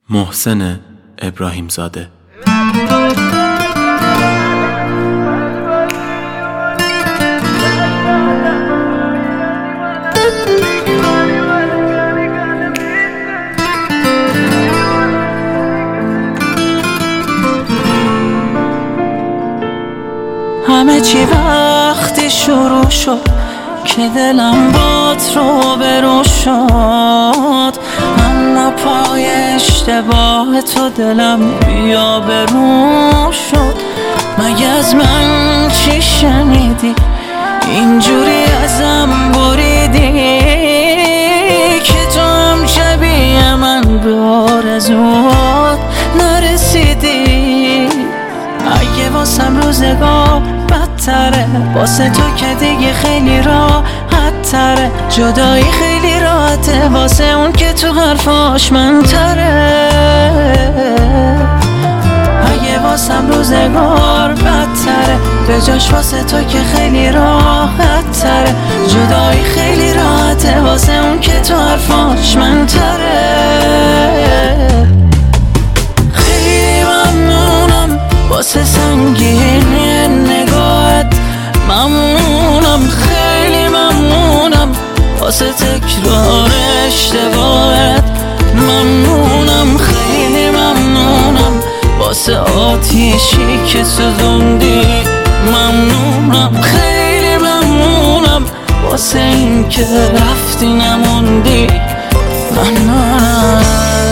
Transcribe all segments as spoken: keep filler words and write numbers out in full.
محسن ابراهیم زاده. همه چی وقتی شروع شد که دلم بات رو برو شد، اما پای اشتباه تو دلم بیا برو شد. مگه از من چی شنیدی اینجوری ازم بریدی که تو هم شبیه من به آرزوات نرسیدی؟ اگه واسم روزگار بدتره، واسه تو که دیگه خیلی راحت تره، جدایی خیلی راحته واسه اون که تو حرفاش من تره. اگه واسم روزگار بدتره، به جاش واسه تو که خیلی راحت تره، جدایی خیلی راحته واسه اون که تو حرفاش من تره. واسه سنگینی نگاهت ممنونم، خیلی ممنونم، واسه تکرار اشتباهت ممنونم، خیلی ممنونم، واسه آتیشی که سوزوندی ممنونم، خیلی ممنونم، واسه این که رفتی نموندی ممنونم.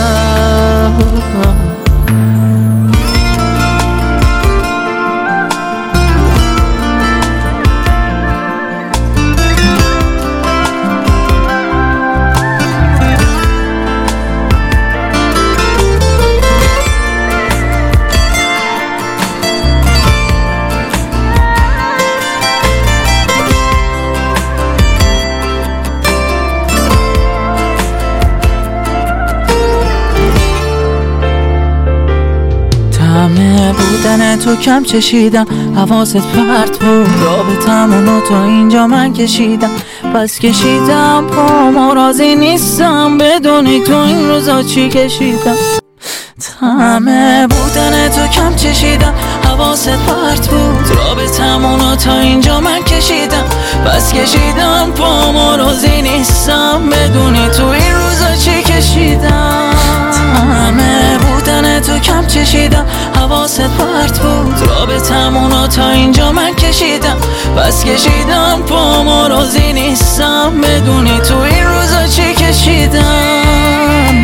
همه بودن تو کم چشیدم، حواست پرت بود، رابطمونو تا اینجا من کشیدم، پس کشیدم پامو، راضی نیستم بدونی تو این روزا چی کشیدم. همه بودن تو کم چشیدم، حواست پرت بود، رابطمونو تا اینجا من کشیدم، پس کشیدم پامو، راضی نیستم بدونی تو این روزا چی کشیدم. همه بودن تو کم چشیدم، حواست پرت بود، رابطمونو تا اینجا من کشیدم، پس کشیدم پامو، راضی نیستم بدونی تو این روزا چی کشیدم.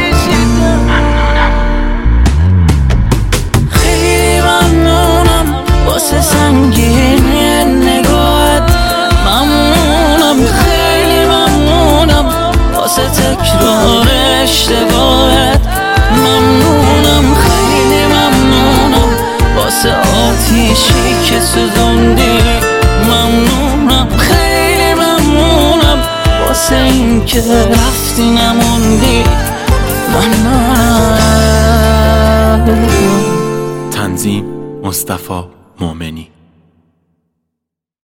خیلی ممنونم واسه سنگینی نگاهت ممنونم، خیلی ممنونم، واسه تکرار اشتباهت ممنونم، خیلی ممنونم، واسه آتیشی که سوزوندی ممنونم، خیلی ممنونم، واسه این که رفتی نموندی ممنونم. تنظیم مصطفی مومنی.